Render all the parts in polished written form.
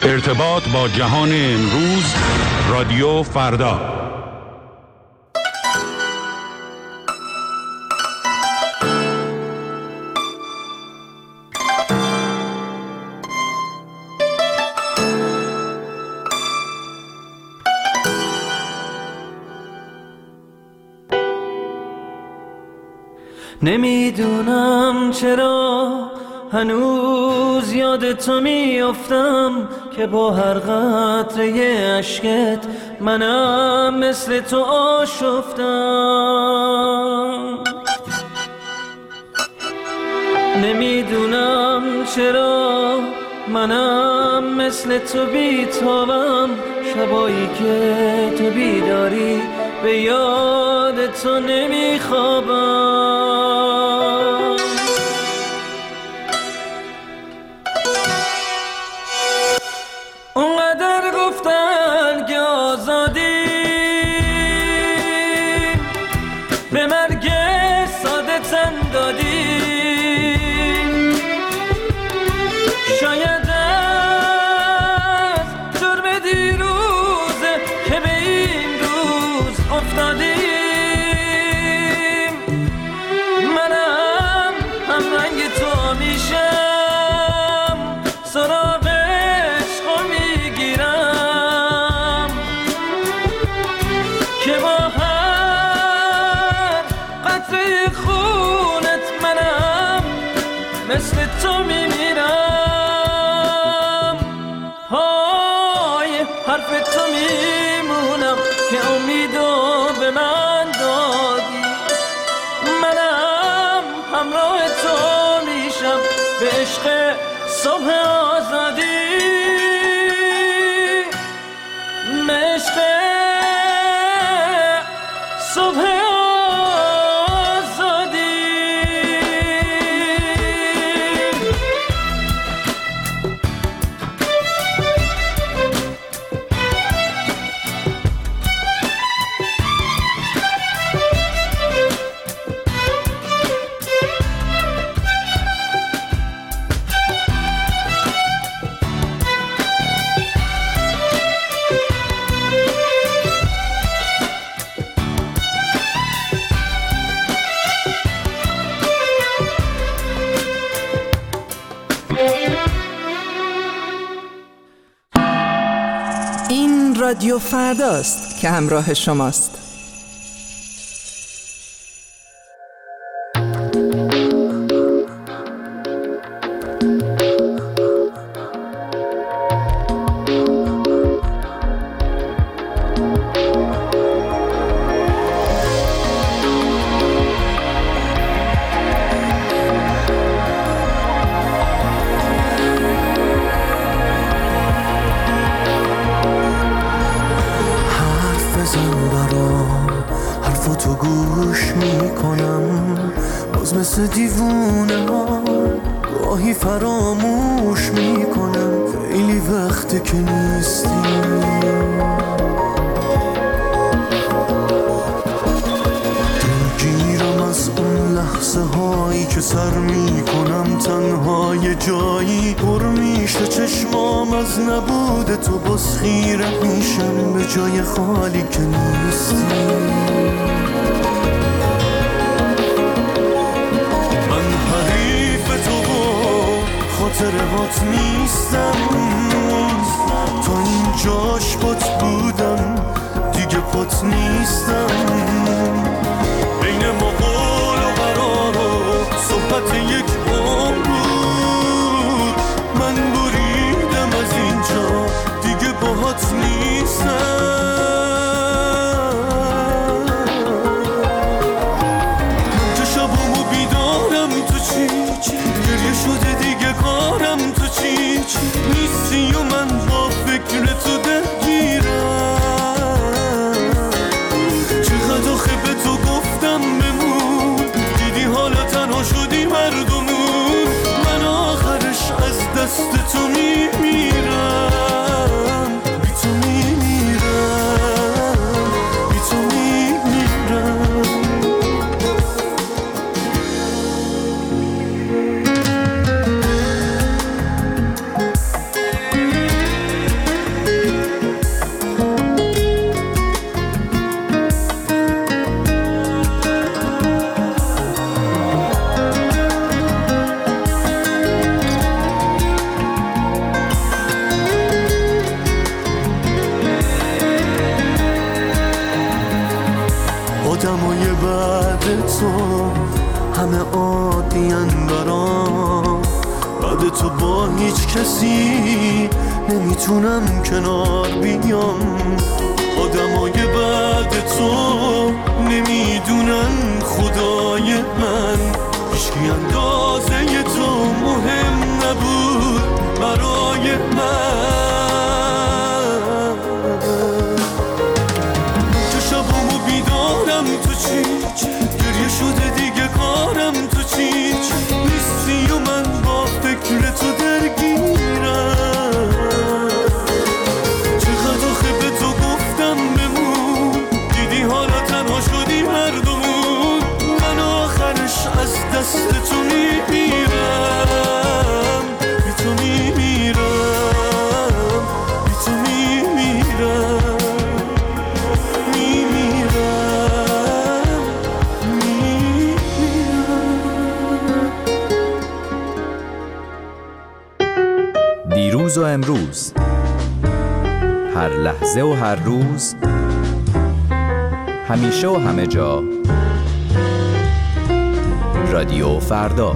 ارتباط با جهان امروز، رادیو فردا. نمیدونم چرا هنوز یاد تو میافتم که با هر قطره اشکت منم مثل تو آشفتم. نمیدونم چرا منم مثل تو بیتابم، شبایی که تو بیداری به یاد تو نمیخوابم. اونقدر گفتن که آزادی به مرگ ساده تن دادی، شاید از جرم دیروزه که به این روز افتادیم. منم هم رنگ تو میشم، سراغ عشقو میگیرم که با هر قطره خونت منم مثل تو میمیرم. های حرف تو میمونم که امیدو به من دادی، منم همراه تو میشم به عشق صبح آزادی، عشق صبح آزادی. این رادیو فرداست که همراه شماست. حرفاتو گوش میکنم، باز مثل دیوونه ها گاهی فراموش میکنم. خیلی وقته که نیستی، دلگیرم از اون لحظه هایی که سر میکنم تنها یه جایی پر میشه چشمام از نبود تو، باز خیره میشم به جای خالی که نیستی. من حریف تو و خاطرهات نیستم، تا اینجاش پات بودم دیگه پات نیستم. بین ما قول و قرار و صحبت یک عمر بود، من بریدم از اینجا دیگه باهات نیستم. که شبامو بیدارم تو چی گریه شده دیگه کارم تو چی نیستی و من با فکر تو درگیرم. چقدر آخه به تو گفتم بمون، دیدی حالا تنها شدی مردمون. یاد تو با هیچ کسی نمیتونم کنار بیام. آدمای بعد تو نمیدونن خدای من، هیچکی اندازه تو مهم نبود برای من. تو شبامو بیدارم تو چی؟ گریه شده دیگه کارم تو چی؟ نیستی و من با فکر تو درگیرم. چقدر آخه به تو گفتم بمون، دیدی حالا تنها شدیم هر دومون. من آخرش از دست تو میمیرم، بی تو میمیرم، بی تو میمیرم، میمیرم، میمیرم. دیروز و امروز، هر لحظه و هر روز، همیشه و همه جا، رادیو فردا.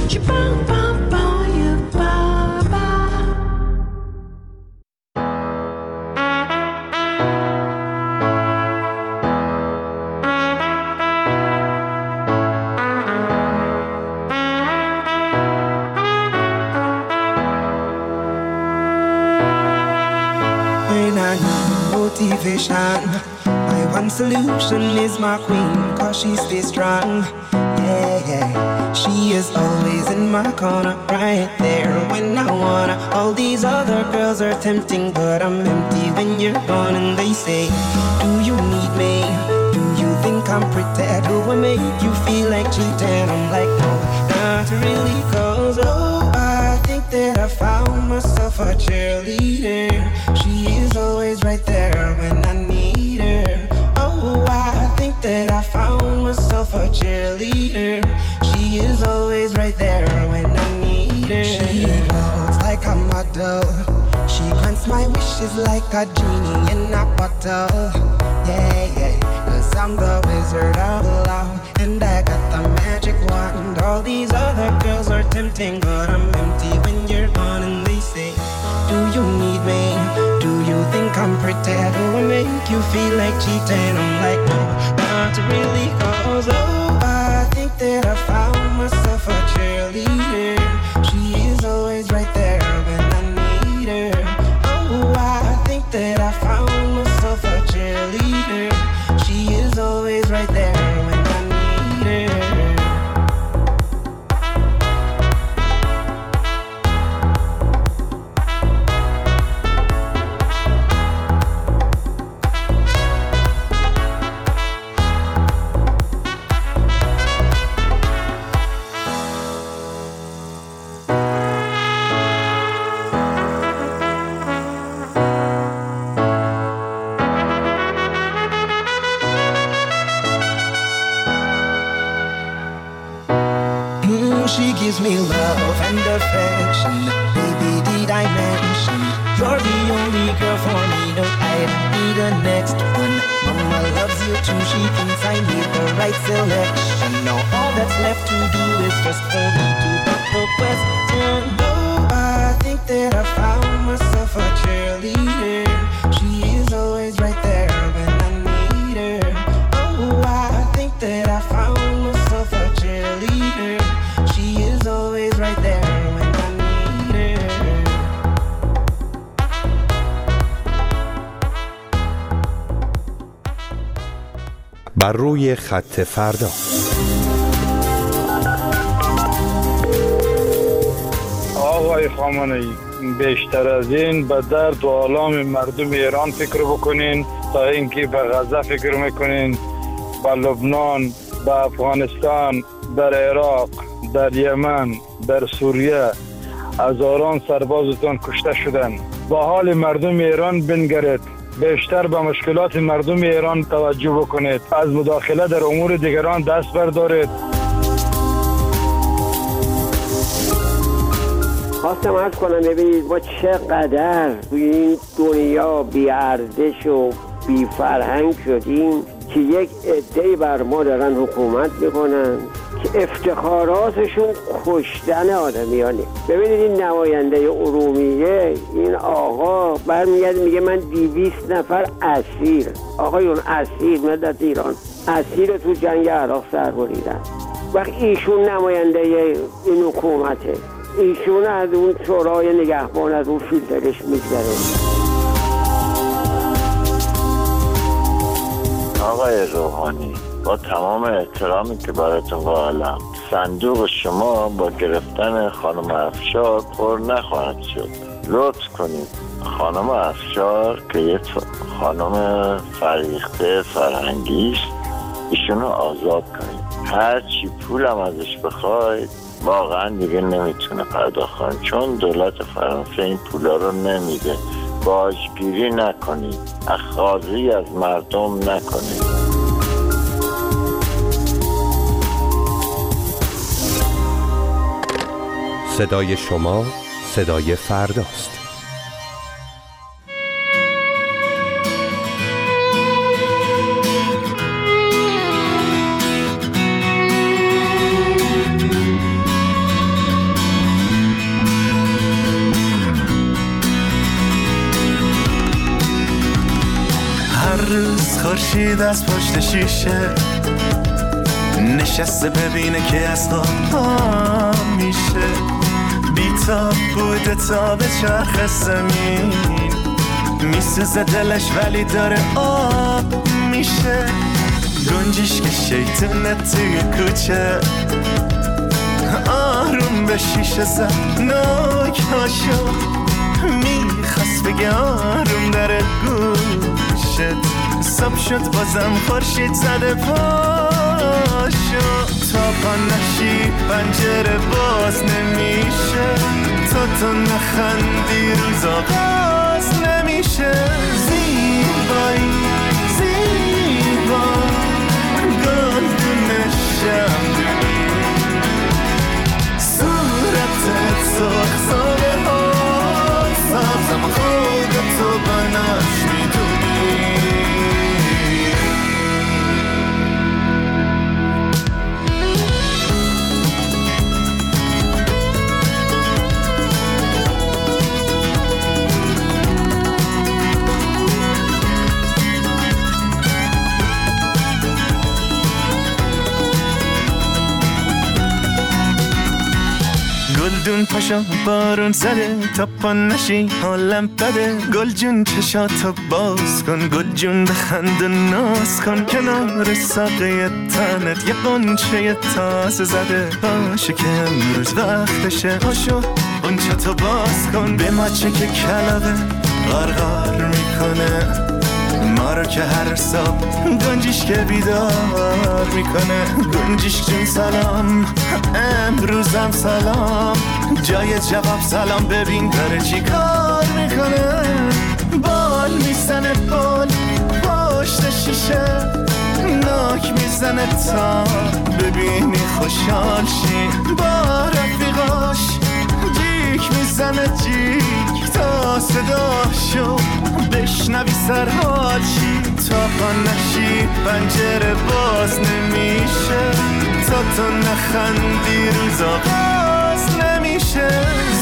When I need motivation, my one solution is my queen, cause she stays strong. Yeah, yeah. She is always in my corner, right there when I wanna. All these other girls are tempting, but I'm empty when you're gone. And they say, do you need me? Do you think I'm pretty? Do I make you feel like cheating? I'm like, no, not really, cause oh, I think that I found myself a cheerleader. She is always right there when I need her. Oh, I think that I found myself a cheerleader. She is always right there when I need her. She looks like a model. She grants my wishes like a genie in a bottle. Yeah, yeah, cause I'm the wizard of love, and I got the magic wand. All these other girls are tempting, but I'm empty when you're gone. And they say, do you need me? Do you think I'm pretty? Do I make you feel like cheating? I'm like, no, not really, cause oh, I think that I found myself a cheerleader. She is always right there when I need her. Oh, I think that I found myself a cheerleader. She is always right there when I need her. She gives me love and affection. Baby, did I mention you're the only girl for me? No, I don't need a next one. Mama loves you too. She thinks I need the right selection. Now all that's left to do is just for me to put the question. Oh, I think that I found myself a cheerleader. She is always right there when I need her. Oh, I think that I found myself a cheerleader. She is always right there when I need her. بر روی خط فردا. آقای خامنه‌ای، بیشتر از این به درد و آلام مردم ایران فکر بکنین تا اینکه به غزه فکر میکنین. به لبنان، به افغانستان، در عراق، در یمن، در سوریه هزاران سربازتان کشته شدن. با حال مردم ایران بنگرید، بیشتر به مشکلات مردم ایران توجه بکنید، از مداخله در امور دیگران دست بردارید. خواستم عرض کنم ببینید ما چقدر توی این دنیا بی ارزش و بی فرهنگ شدیم که یک عده‌ای بر ما دارن حکومت میکنن افتخاراتشون کشتن آدمیانه. ببینید این نماینده ارومیه، این آقا برمیگرد میگه من 200 نفر اسیر، آقایون اسیر ملت ایران اسیر تو جنگ عراق سر بریدن. وقتی ایشون نماینده این حکومته، ایشون از اون شورای نگهبان از اون فیلترش میگذره. آقای روحانی، با تمام احترامی که براتون قائلم، صندوق شما با گرفتن خانم افشار پر نخواهد شد. لطف کنید خانم افشار که یه خانم فریخته فرهنگی است، ایشونو آزاد کنید. هر چی پولم ازش بخواید واقعا دیگه نمیتونه پرداخت کنه، چون دولت فرانسه این پولا رو نمیده. باجگیری نکنید، اخاذی از مردم نکنید. صدای شما صدای فرداست. خورشید از پشت شیشه نشسته ببینه که از خواب میشه، بی‌تاب بوده تا به چرخ زمین، میسوزه دلش ولی داره آب میشه. گنجیش که شیطونه توی کوچه آروم به شیشه زد ناک هاشو، میخواست بگه آروم داره گوشت. صبح شد بازم خورشید زده پاشو، تا پا نشی پنجره باز نمیشه، تو نخندی روز آغاز نمیشه. زیبایی زیبا گلدون شمدونی، صورتت سرخ ساله ها سبزم خودتو بناش میدونی. گلدون پاشو بارون زده تا پا نشی حالم بده، گل جون چشاتو باز کن، گل جون بخند و ناز کن، کنار ساقه تنت یه قنچه تازه زده، باشه که امروز وقتشه، پاشو قنچتو باز کن، به مچه که کلاغه غرغر میکنه، ما رو که هر صبح گنجیش که بیدار میکنه. گنجیش جون سلام، امروزم سلام، جای جواب سلام، ببین داره چی کار میکنه. بال میزنه بال پشت شیشه، ناک میزنه تا ببینی خوشحال شی، با رفیقاش جیک میزنه جیک تا صداشو بشنوی سرحال شی، تا پا نشی پنجره باز نمیشه، تا تو نخندی روز آغاز نمیشه.